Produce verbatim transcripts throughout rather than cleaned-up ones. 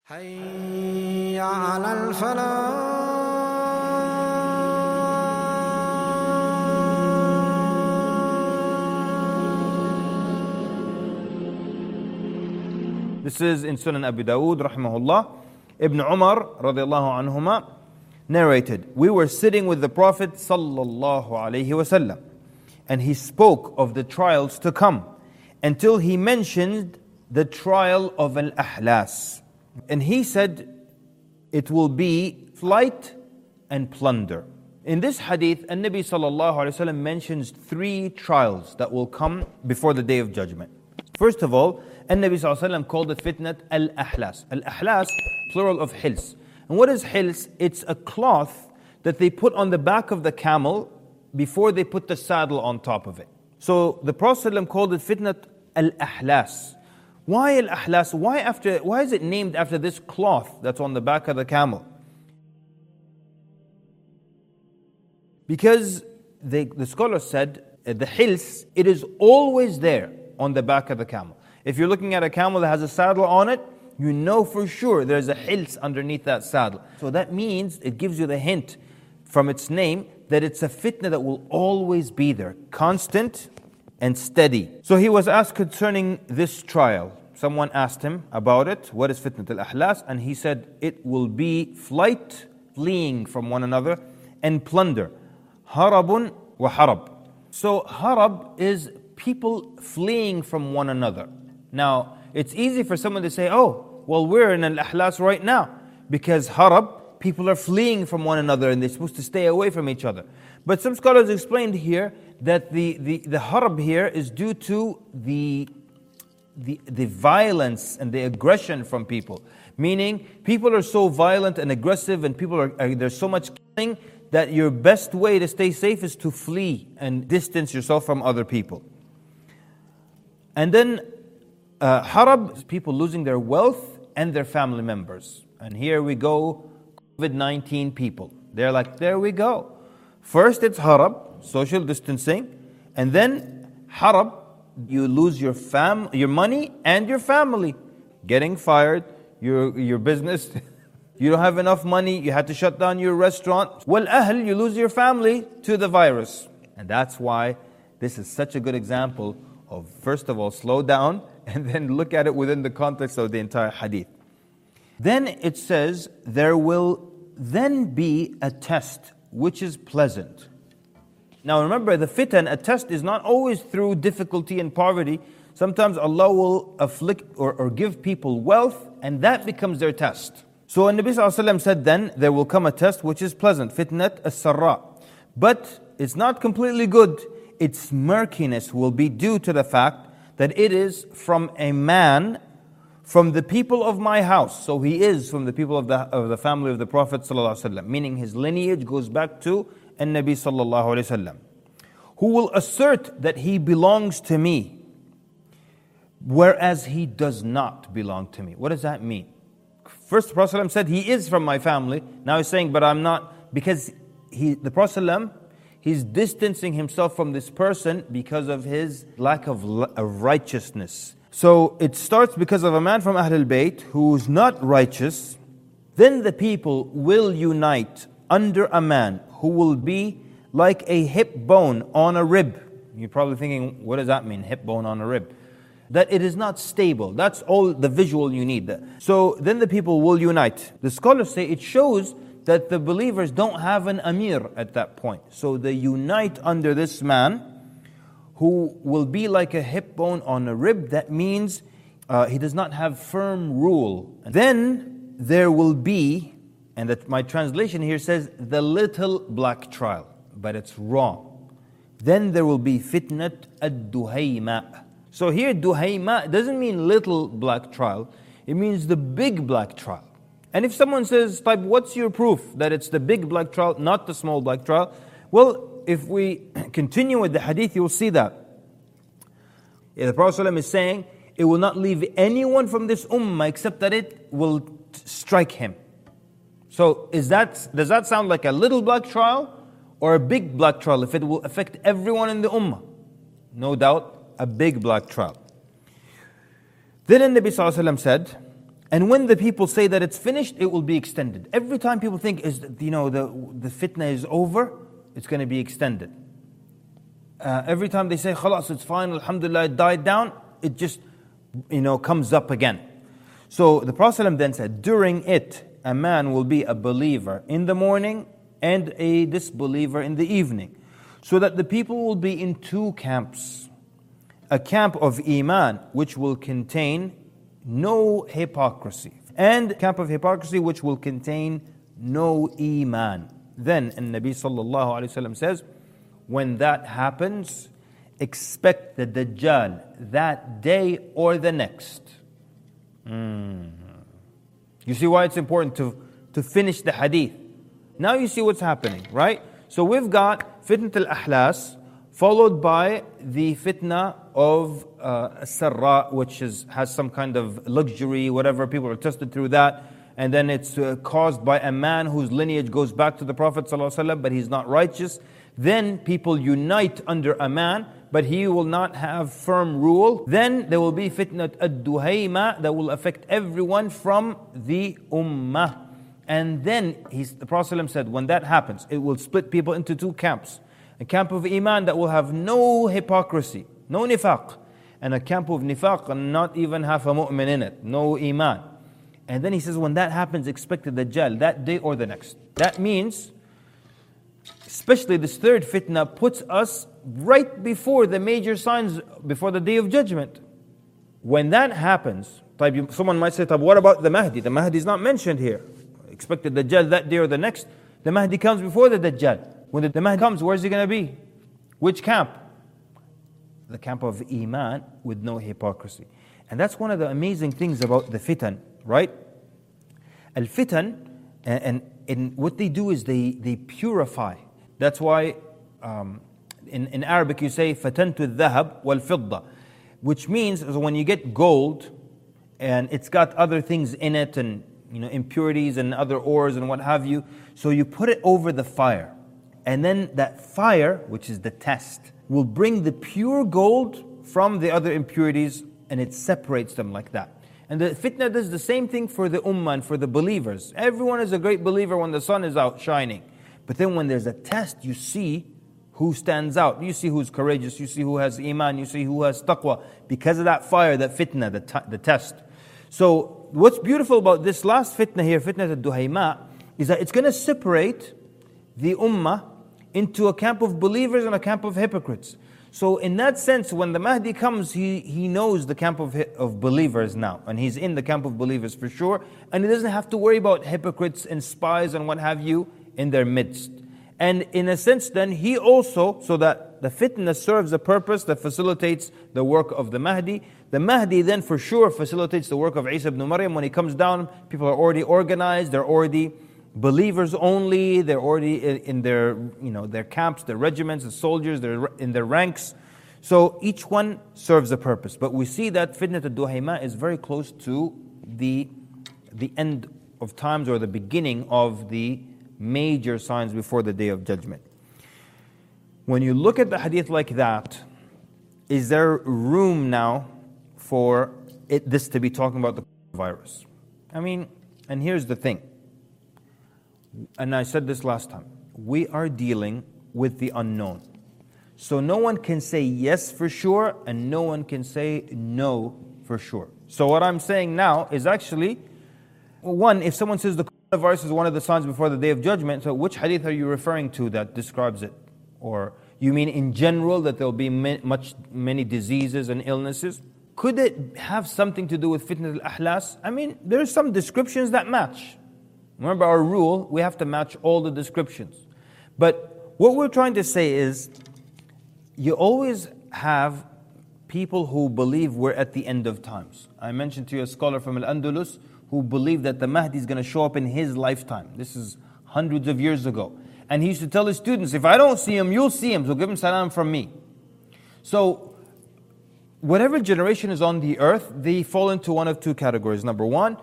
حي على الفلاح. This is in Sunan Abu Dawood, rahimahullah. Ibn Umar, radiallahu anhuma, narrated, we were sitting with the Prophet, sallallahu alayhi wasallam, and he spoke of the trials to come, until he mentioned the trial of Al-Ahlas. And he said, it will be flight and plunder. In this hadith, An-Nabi sallallahu alayhi wasallam mentions three trials that will come before the Day of Judgment. First of all, An-Nabi sallallahu alayhi wasallam called it fitnat al-ahlas. Al-ahlas, plural of hils. And what is hils? It's a cloth that they put on the back of the camel before they put the saddle on top of it. So the Prophet ﷺ called it fitnat al-ahlas. Why al-ahlas? Why after? Why is it named after this cloth that's on the back of the camel? Because they, the scholar said, uh, the hils, it is always there on the back of the camel. If you're looking at a camel that has a saddle on it, you know for sure there's a hils underneath that saddle. So that means, it gives you the hint from its name that it's a fitna that will always be there, constant and steady. So he was asked concerning this trial. Someone asked him about it, what is fitnat al-ahlas? And he said, it will be flight, fleeing from one another, and plunder. Harabun wa harab. So harab is people fleeing from one another. Now, it's easy for someone to say, oh, well, we're in al-ahlas right now. Because harab, people are fleeing from one another and they're supposed to stay away from each other. But some scholars explained here that the, the, the harab here is due to the, the, the violence and the aggression from people. Meaning, people are so violent and aggressive and people are, are there's so much killing that your best way to stay safe is to flee and distance yourself from other people. And then, uh, harab is people losing their wealth and their family members. And here we go, COVID nineteen people. They're like, there we go. First it's harab, social distancing, and then harab, you lose your fam, your money and your family. Getting fired, your your business, you don't have enough money, you had to shut down your restaurant. Wal ahl, you lose your family to the virus. And that's why this is such a good example of, first of all, slow down, and then look at it within the context of the entire hadith. Then it says, there will then be a test which is pleasant. Now remember, the fitan, a test is not always through difficulty and poverty. Sometimes Allah will afflict or, or give people wealth, and that becomes their test. So Nabi sallallahu alaihi wasallam said then, there will come a test which is pleasant, fitnat as-sarra. But it's not completely good. Its murkiness will be due to the fact that it is from a man from the people of my house. So he is from the people of the, of the family of the Prophet ﷺ, meaning his lineage goes back to An-Nabi sallallahu alayhi wasallam, who will assert that he belongs to me, whereas he does not belong to me. What does that mean? First, the Prophet ﷺ said, he is from my family. Now he's saying, but I'm not, because he, the Prophet ﷺ, he's distancing himself from this person because of his lack of, of righteousness. So it starts because of a man from Ahlul Bayt who's not righteous. Then the people will unite under a man who will be like a hip bone on a rib. You're probably thinking, what does that mean, hip bone on a rib? That it is not stable. That's all the visual you need. So then the people will unite. The scholars say it shows that the believers don't have an amir at that point. So they unite under this man who will be like a hip bone on a rib. That means uh, he does not have firm rule. Then there will be, and that my translation here says, the little black trial, but it's wrong. Then there will be fitnat ad-duhayma. So here duhayma doesn't mean little black trial, it means the big black trial. And if someone says, type, what's your proof that it's the big black trial, not the small black trial? Well, if we continue with the hadith, you'll see that. Yeah, the Prophet ﷺ is saying, it will not leave anyone from this ummah except that it will strike him. So is that, does that sound like a little black trial or a big black trial if it will affect everyone in the ummah? No doubt, a big black trial. Then the Nabi ﷺ said, And when the people say that it's finished, it will be extended. Every time people think, is you know the, the fitna is over, it's going to be extended. Uh, every time they say, khalas, it's fine, alhamdulillah, it died down, it just you know comes up again. So the Prophet then said, during it, a man will be a believer in the morning and a disbeliever in the evening. So that the people will be in two camps. A camp of Iman, which will contain no hypocrisy. And a camp of hypocrisy, which will contain no Iman. Then, and Nabi sallallahu alayhi wa sallam says, when that happens, expect the Dajjal that day or the next. Mm. You see why it's important to, to finish the hadith. Now you see what's happening, right? So we've got fitnat al-ahlas, followed by the fitna of uh, sarra, which is, has some kind of luxury, whatever, people are tested through that. And then it's uh, caused by a man whose lineage goes back to the Prophet ﷺ, but he's not righteous. Then people unite under a man, but he will not have firm rule. Then there will be fitnat ad-duhayma that will affect everyone from the ummah. And then he's, the Prophet ﷺ said, when that happens, it will split people into two camps. A camp of iman that will have no hypocrisy, no nifaq. And a camp of nifaq and not even half a mu'min in it, no iman. And then he says, when that happens, expect the Dajjal that day or the next. That means, especially this third fitna puts us right before the major signs, before the day of judgment. When that happens, someone might say, what about the Mahdi? The Mahdi is not mentioned here. Expect the Dajjal that day or the next. The Mahdi comes before the Dajjal. When the Mahdi comes, where's he going to be? Which camp? The camp of Iman with no hypocrisy. And that's one of the amazing things about the fitan, right? Al-fitan, and, and, and what they do is they, they purify. That's why um, in, in Arabic you say فَتَنْتُ الذَّهَبْ وَالْفِضَّةِ, which means when you get gold and it's got other things in it and you know impurities and other ores and what have you, so you put it over the fire. And then that fire, which is the test, will bring the pure gold from the other impurities and it separates them like that. And the fitna does the same thing for the ummah and for the believers. Everyone is a great believer when the sun is out shining. But then when there's a test, you see who stands out. You see who's courageous, you see who has iman, you see who has taqwa. Because of that fire, that fitna, the, t- the test. So what's beautiful about this last fitna here, fitna al-duhayma, is that it's going to separate the ummah into a camp of believers and a camp of hypocrites. So in that sense, when the Mahdi comes, he, he knows the camp of, of believers now. And he's in the camp of believers for sure. And he doesn't have to worry about hypocrites and spies and what have you in their midst. And in a sense then, he also, so that the fitna serves a purpose that facilitates the work of the Mahdi. The Mahdi then for sure facilitates the work of Isa ibn Maryam. When he comes down, people are already organized, they're already believers only, they're already in their, you know, their camps, their regiments, the soldiers, they're in their ranks. So each one serves a purpose. But we see that fitnat al-duhayma is very close to the, the end of times or the beginning of the major signs before the Day of Judgment. When you look at the hadith like that, is there room now for it, this to be talking about the virus? I mean, and here's the thing. And I said this last time, we are dealing with the unknown. So no one can say yes for sure, and no one can say no for sure. So what I'm saying now is actually, one, if someone says the coronavirus is one of the signs before the Day of Judgment, so which hadith are you referring to that describes it? Or you mean in general that there will be much, many diseases and illnesses? Could it have something to do with fitnat al-ahlas? I mean, there are some descriptions that match. Remember our rule, we have to match all the descriptions. But what we're trying to say is, you always have people who believe we're at the end of times. I mentioned to you a scholar from Al-Andalus who believed that the Mahdi is going to show up in his lifetime. This is hundreds of years ago. And he used to tell his students, if I don't see him, you'll see him, so give him salam from me. So, whatever generation is on the earth, they fall into one of two categories. Number one,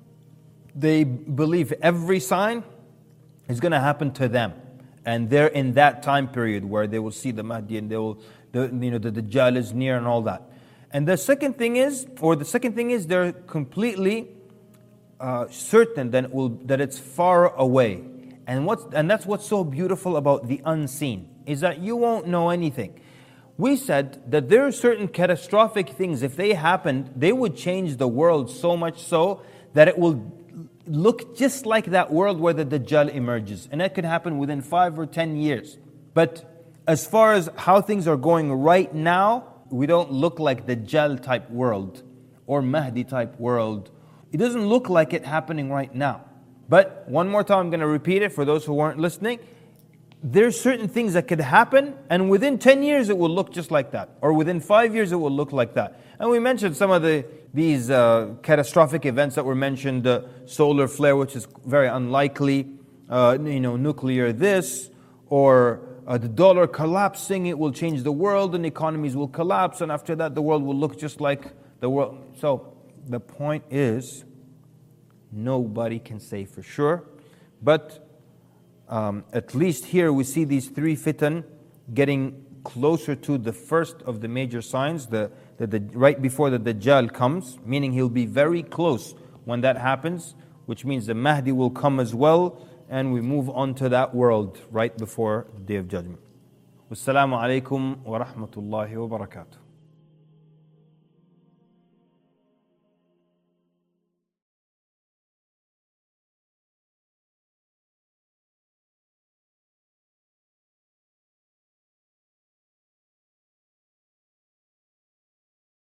they believe every sign is going to happen to them. And they're in that time period where they will see the Mahdi and they will, the, you know, the Dajjal is near and all that. And the second thing is, or the second thing is they're completely uh, certain that, it will, that it's far away. And, what's, and that's what's so beautiful about the unseen, is that you won't know anything. We said that there are certain catastrophic things, if they happened, they would change the world so much so that it will look just like that world where the Dajjal emerges. And that could happen within five or ten years. But as far as how things are going right now, we don't look like Dajjal type world or Mahdi type world. It doesn't look like it happening right now. But one more time, I'm going to repeat it for those who weren't listening. There's certain things that could happen, and within ten years it will look just like that. Or within five years it will look like that. And we mentioned some of the these uh, catastrophic events that were mentioned, the solar flare, which is very unlikely, uh, you know, nuclear this, or uh, the dollar collapsing, it will change the world, and economies will collapse, and after that the world will look just like the world. So the point is, nobody can say for sure, but um, at least here we see these three fitan getting closer to the first of the major signs, the, the, the right before the Dajjal comes, meaning he'll be very close when that happens, which means the Mahdi will come as well, and we move on to that world right before the Day of Judgment. Wassalamu alaikum wa rahmatullahi wa barakatuh.